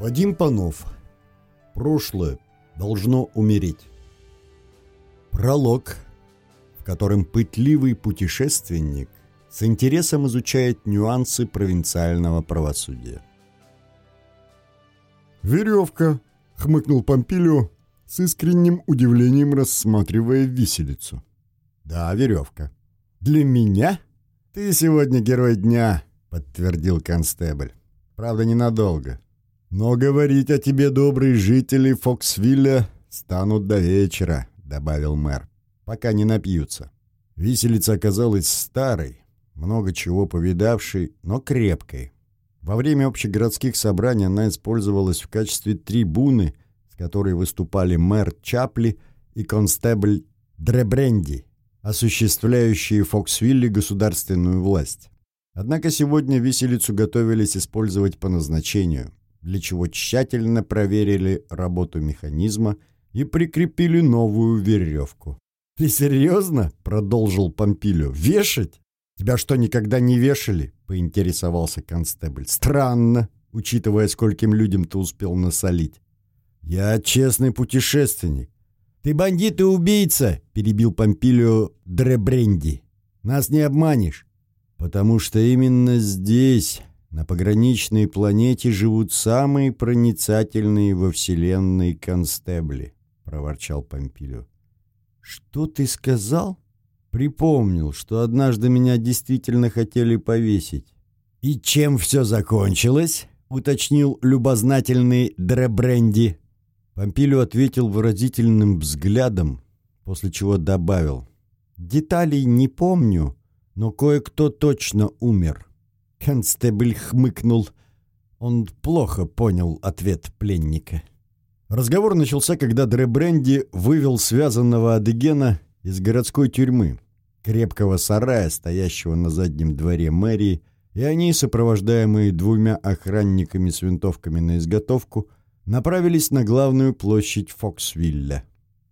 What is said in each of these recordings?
Вадим Панов. Прошлое должно умереть. Пролог, в котором пытливый путешественник с интересом изучает нюансы провинциального правосудия. «Веревка», — хмыкнул Помпилио, с искренним удивлением рассматривая виселицу. «Да, веревка. Для меня? Ты сегодня герой дня», — подтвердил констебль. «Правда, ненадолго. Но говорить о тебе добрые жители Фоксвилля станут до вечера», — добавил мэр, — «пока не напьются». Виселица оказалась старой, много чего повидавшей, но крепкой. Во время общегородских собраний она использовалась в качестве трибуны, с которой выступали мэр Чапли и констебль Дребренди, осуществляющие в Фоксвилле государственную власть. Однако сегодня виселицу готовились использовать по назначению, для чего тщательно проверили работу механизма и прикрепили новую веревку. «Ты серьезно?» — продолжил Помпилио. «Вешать? Тебя что, никогда не вешали?» — поинтересовался констебль. «Странно, учитывая, скольким людям ты успел насолить». «Я честный путешественник». «Ты бандит и убийца!» — перебил Помпилио Дребренди. «Нас не обманешь». «Потому что именно здесь, на пограничной планете, живут самые проницательные во Вселенной констебли», — проворчал Помпилио. «Что ты сказал?» «Припомнил, что однажды меня действительно хотели повесить». «И чем все закончилось?» — уточнил любознательный Дребренди. Помпилио ответил выразительным взглядом, после чего добавил: «Деталей не помню, но кое-кто точно умер». Констебль хмыкнул. Он плохо понял ответ пленника. Разговор начался, когда Дребренди вывел связанного Адыгена из городской тюрьмы, крепкого сарая, стоящего на заднем дворе мэрии, и они, сопровождаемые двумя охранниками с винтовками на изготовку, направились на главную площадь Фоксвилля.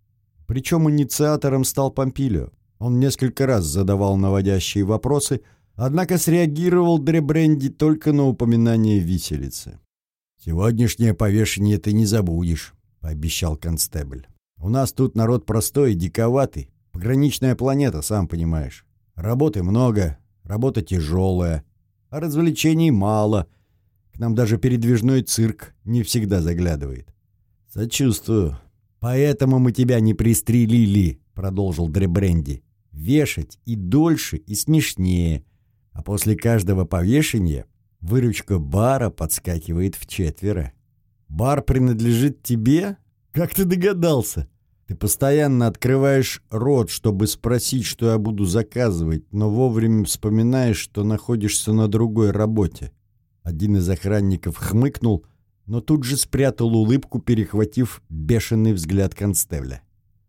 Причем инициатором стал Помпилио. Он несколько раз задавал наводящие вопросы, однако среагировал Дребренди только на упоминание виселицы. «Сегодняшнее повешение ты не забудешь», — пообещал констебль. «У нас тут народ простой и диковатый. Пограничная планета, сам понимаешь. Работы много, работа тяжелая, а развлечений мало. К нам даже передвижной цирк не всегда заглядывает». «Сочувствую. Поэтому мы тебя не пристрелили», — продолжил Дребренди. «Вешать и дольше, и смешнее. А после каждого повешения выручка бара подскакивает вчетверо». «Бар принадлежит тебе? Как ты догадался? Ты постоянно открываешь рот, чтобы спросить, что я буду заказывать, но вовремя вспоминаешь, что находишься на другой работе». Один из охранников хмыкнул, но тут же спрятал улыбку, перехватив бешеный взгляд констебля.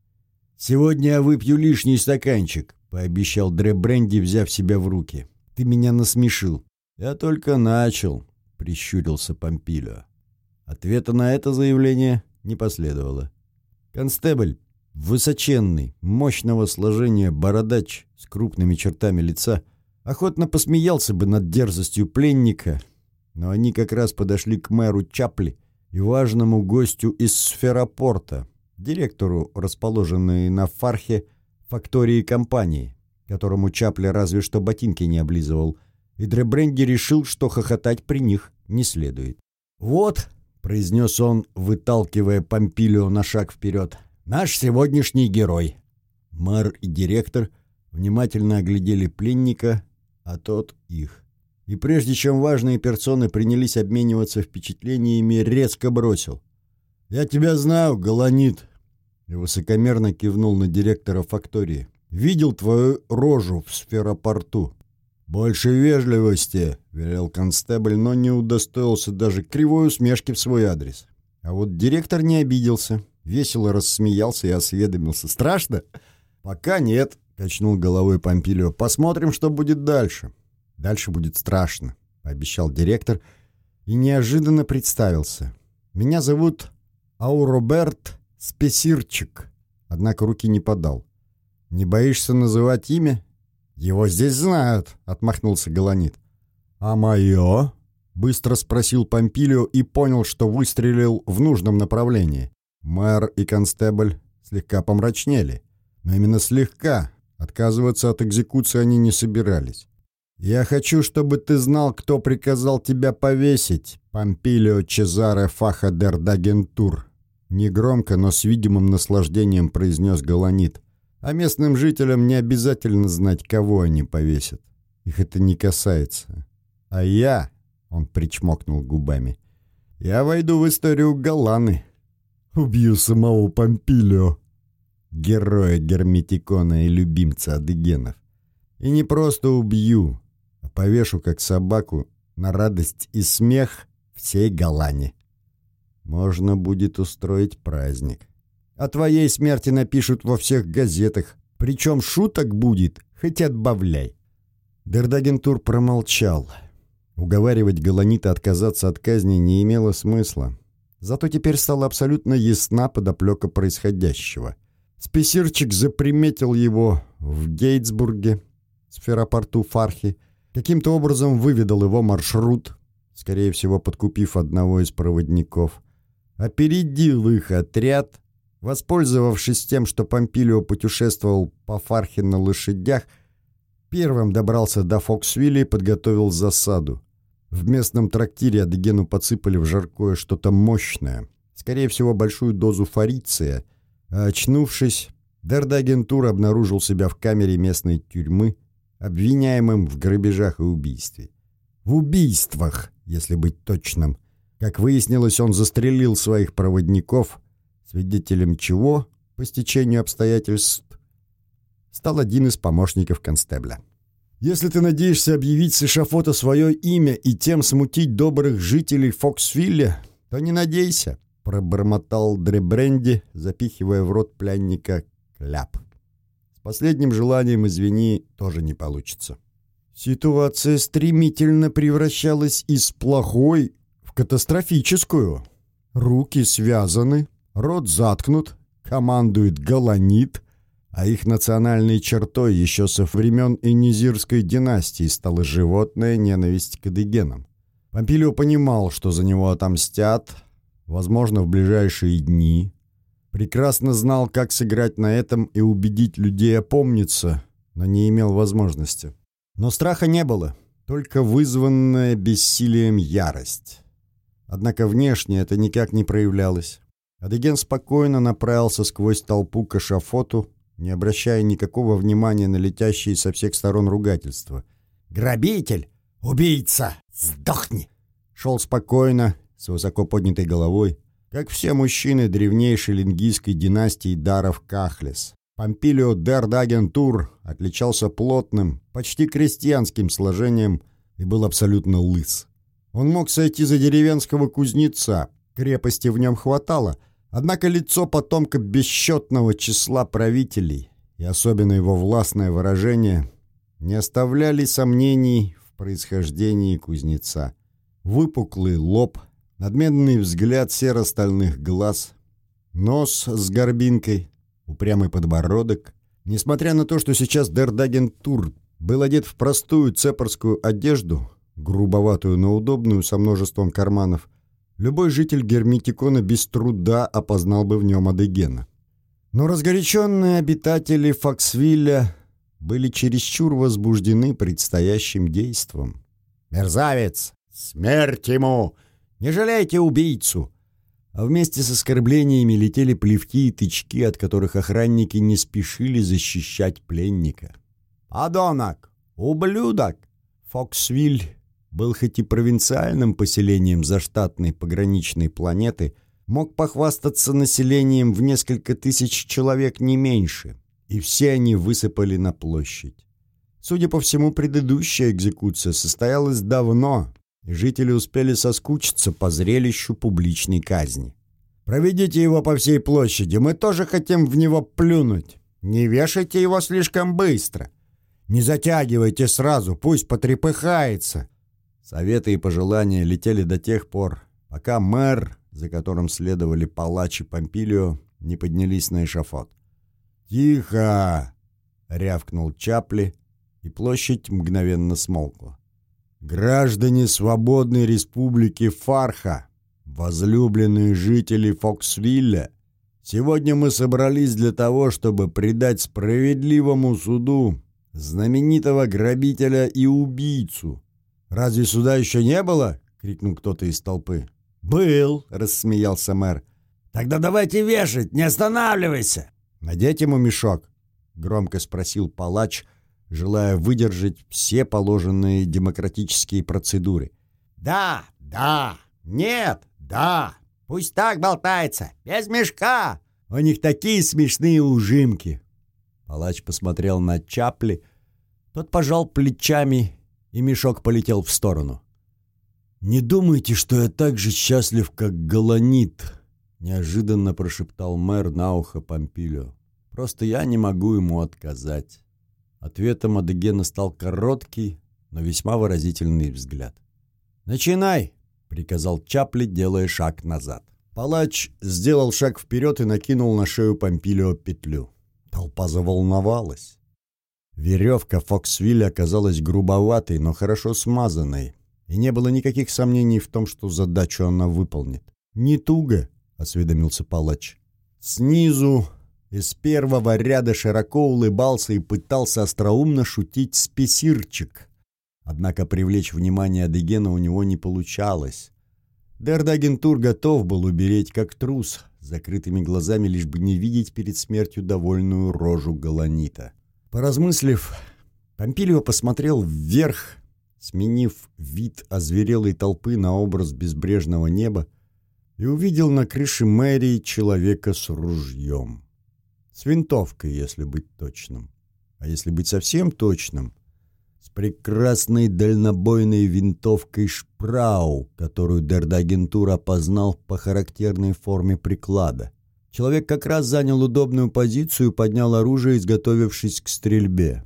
«Сегодня я выпью лишний стаканчик», — пообещал Дребренди, взяв себя в руки. «Ты меня насмешил». «Я только начал», — прищурился Помпилио. Ответа на это заявление не последовало. Констебль, высоченный, мощного сложения бородач с крупными чертами лица, охотно посмеялся бы над дерзостью пленника, но они как раз подошли к мэру Чапли и важному гостю из Сферопорта, директору, расположенной на Фархе, фактории компании, которому Чапли разве что ботинки не облизывал, и Дребренди решил, что хохотать при них не следует. «Вот», — произнес он, выталкивая Помпилио на шаг вперед, — «наш сегодняшний герой». Мэр и директор внимательно оглядели пленника, а тот их. И прежде чем важные персоны принялись обмениваться впечатлениями, резко бросил: «Я тебя знаю, Галанит», и высокомерно кивнул на директора фактории. «Видел твою рожу в Сферопорту». «Больше вежливости», — велел констебль, но не удостоился даже кривой усмешки в свой адрес. А вот директор не обиделся, весело рассмеялся и осведомился: «Страшно?» «Пока нет», — качнул головой Помпилио. «Посмотрим, что будет дальше». «Дальше будет страшно», — пообещал директор и неожиданно представился. «Меня зовут Ауроберт Спесирчик», однако руки не подал. «Не боишься называть имя?» «Его здесь знают», — отмахнулся Галанит. «А мое?» — быстро спросил Помпилио и понял, что выстрелил в нужном направлении. Мэр и констебль слегка помрачнели. Но именно слегка. Отказываться от экзекуции они не собирались. «Я хочу, чтобы ты знал, кто приказал тебя повесить, Помпилио Чезаре Фаха дер Дагентур», — негромко, но с видимым наслаждением произнес Галанит. «А местным жителям не обязательно знать, кого они повесят. Их это не касается. А я...» — он причмокнул губами. «Я войду в историю Галаны. Убью самого Помпилио, героя Герметикона и любимца адыгенов. И не просто убью, а повешу как собаку на радость и смех всей Галане. Можно будет устроить праздник. О твоей смерти напишут во всех газетах, причем шуток будет, хоть отбавляй». Дердагентур промолчал. Уговаривать Галанита отказаться от казни не имело смысла. Зато теперь стала абсолютно ясна подоплека происходящего. Спесирчик заприметил его в Гейтсбурге, сферопорту Фархи, каким-то образом выведал его маршрут, скорее всего, подкупив одного из проводников, опередил их отряд, воспользовавшись тем, что Помпилио путешествовал по Фархе на лошадях, первым добрался до Фоксвилля и подготовил засаду. В местном трактире адыгену подсыпали в жаркое что-то мощное, скорее всего, большую дозу фориция, а очнувшись, Дердагентур обнаружил себя в камере местной тюрьмы, обвиняемым в грабежах и убийстве. В убийствах, если быть точным. Как выяснилось, он застрелил своих проводников, свидетелем чего, по стечению обстоятельств, стал один из помощников констебля. «Если ты надеешься объявить с эшафота свое имя и тем смутить добрых жителей Фоксвилля, то не надейся», — пробормотал Дребренди, запихивая в рот пленника кляп. «С последним желанием, извини, тоже не получится». Ситуация стремительно превращалась из плохой в катастрофическую. Руки связаны, рот заткнут, командует Галанит, а их национальной чертой еще со времен Энизирской династии стала животная ненависть к адыгенам. Помпилио понимал, что за него отомстят, возможно, в ближайшие дни. Прекрасно знал, как сыграть на этом и убедить людей опомниться, но не имел возможности. Но страха не было, только вызванная бессилием ярость. Однако внешне это никак не проявлялось. Адыген спокойно направился сквозь толпу к эшафоту, не обращая никакого внимания на летящие со всех сторон ругательства. «Грабитель! Убийца! Сдохни!» Шел спокойно, с высоко поднятой головой, как все мужчины древнейшей лингийской династии даров Кахлес. Помпилио Дердагентур отличался плотным, почти крестьянским сложением и был абсолютно лыс. Он мог сойти за деревенского кузнеца, крепости в нем хватало, однако лицо потомка бесчетного числа правителей и особенно его властное выражение не оставляли сомнений в происхождении кузнеца. Выпуклый лоб, надменный взгляд серо-стальных глаз, нос с горбинкой, упрямый подбородок. Несмотря на то, что сейчас Дердагентур был одет в простую цепарскую одежду, грубоватую, но удобную, со множеством карманов, любой житель Герметикона без труда опознал бы в нем адыгена. Но разгоряченные обитатели Фоксвилля были чересчур возбуждены предстоящим действом. «Мерзавец! Смерть ему! Не жалейте убийцу!» А вместе с оскорблениями летели плевки и тычки, от которых охранники не спешили защищать пленника. «Подонок! Ублюдок!» Фоксвиль был хоть и провинциальным поселением заштатной пограничной планеты, мог похвастаться населением в несколько тысяч человек не меньше, и все они высыпали на площадь. Судя по всему, предыдущая экзекуция состоялась давно, и жители успели соскучиться по зрелищу публичной казни. «Проведите его по всей площади, мы тоже хотим в него плюнуть. Не вешайте его слишком быстро. Не затягивайте сразу, пусть потрепыхается». Советы и пожелания летели до тех пор, пока мэр, за которым следовали палач и Помпилио, не поднялись на эшафот. «Тихо!» — рявкнул Чапли, и площадь мгновенно смолкла. Граждане свободной республики Фарха, возлюбленные жители Фоксвилля, сегодня мы собрались для того, чтобы предать справедливому суду знаменитого грабителя и убийцу. «Разве суда еще не было?» — крикнул кто-то из толпы. «Был», — рассмеялся мэр. «Тогда давайте вешать, не останавливайся!» «Надеть ему мешок?» — громко спросил палач, желая выдержать все положенные демократические процедуры. «Да, да, нет, да, пусть так болтается, без мешка!» «У них такие смешные ужимки!» Палач посмотрел на Чапли, тот пожал плечами, и мешок полетел в сторону. «Не думайте, что я так же счастлив, как Галанит», — неожиданно прошептал мэр на ухо Помпилио. «Просто я не могу ему отказать». Ответом Адегена стал короткий, но весьма выразительный взгляд. «Начинай!» — приказал Чапли, делая шаг назад. Палач сделал шаг вперед и накинул на шею Помпилио петлю. Толпа заволновалась. Веревка Фоксвилля оказалась грубоватой, но хорошо смазанной, и не было никаких сомнений в том, что задачу она выполнит. «Не туго», — осведомился палач. Снизу из первого ряда широко улыбался и пытался остроумно шутить спесирчик. Однако привлечь внимание Адегена у него не получалось. Дердагентур готов был умереть как трус, с закрытыми глазами, лишь бы не видеть перед смертью довольную рожу Галанита. Поразмыслив, Помпилио посмотрел вверх, сменив вид озверелой толпы на образ безбрежного неба, и увидел на крыше мэрии человека с ружьем. С винтовкой, если быть точным. А если быть совсем точным, с прекрасной дальнобойной винтовкой Шпрау, которую Дердагентур опознал по характерной форме приклада. Человек как раз занял удобную позицию и поднял оружие, изготовившись к стрельбе.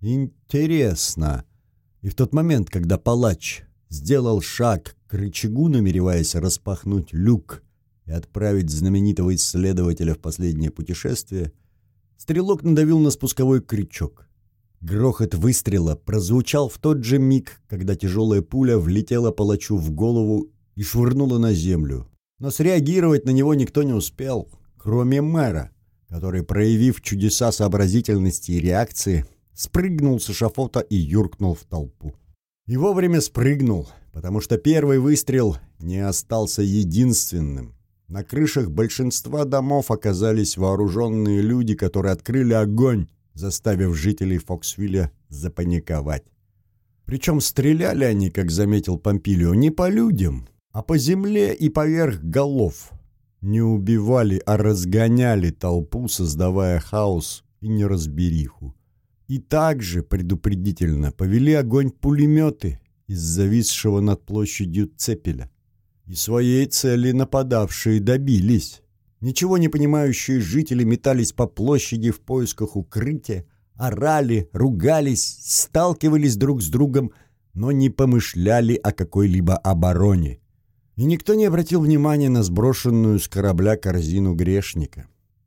Интересно. И в тот момент, когда палач сделал шаг к рычагу, намереваясь распахнуть люк и отправить знаменитого исследователя в последнее путешествие, стрелок надавил на спусковой крючок. Грохот выстрела прозвучал в тот же миг, когда тяжелая пуля влетела палачу в голову и швырнула на землю. Но среагировать на него никто не успел, кроме мэра, который, проявив чудеса сообразительности и реакции, спрыгнул с эшафота и юркнул в толпу. И вовремя спрыгнул, потому что первый выстрел не остался единственным. На крышах большинства домов оказались вооруженные люди, которые открыли огонь, заставив жителей Фоксвилля запаниковать. Причем стреляли они, как заметил Помпилио, не по людям, а по земле и поверх голов. Не убивали, а разгоняли толпу, создавая хаос и неразбериху. И также предупредительно повели огонь пулеметы из зависшего над площадью цепеля. И своей цели нападавшие добились. Ничего не понимающие жители метались по площади в поисках укрытия, орали, ругались, сталкивались друг с другом, но не помышляли о какой-либо обороне. И никто не обратил внимания на сброшенную с корабля корзину грешника.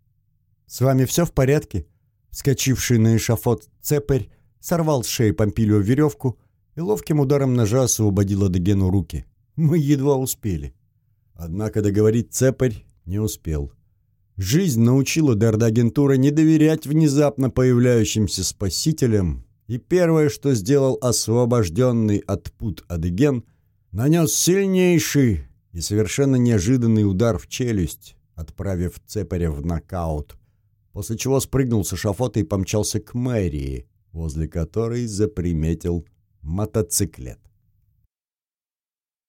«С вами все в порядке?» Вскочивший на эшафот цепарь сорвал с шеи Помпилио веревку и ловким ударом ножа освободил Адегену руки. Мы едва успели. Однако договорить цепарь не успел. Жизнь научила Дердагентура не доверять внезапно появляющимся спасителям, и первое, что сделал освобожденный от пут Адеген, нанес сильнейший и совершенно неожиданный удар в челюсть, отправив цепаря в нокаут, после чего спрыгнул с эшафота и помчался к мэрии, возле которой заприметил мотоциклет.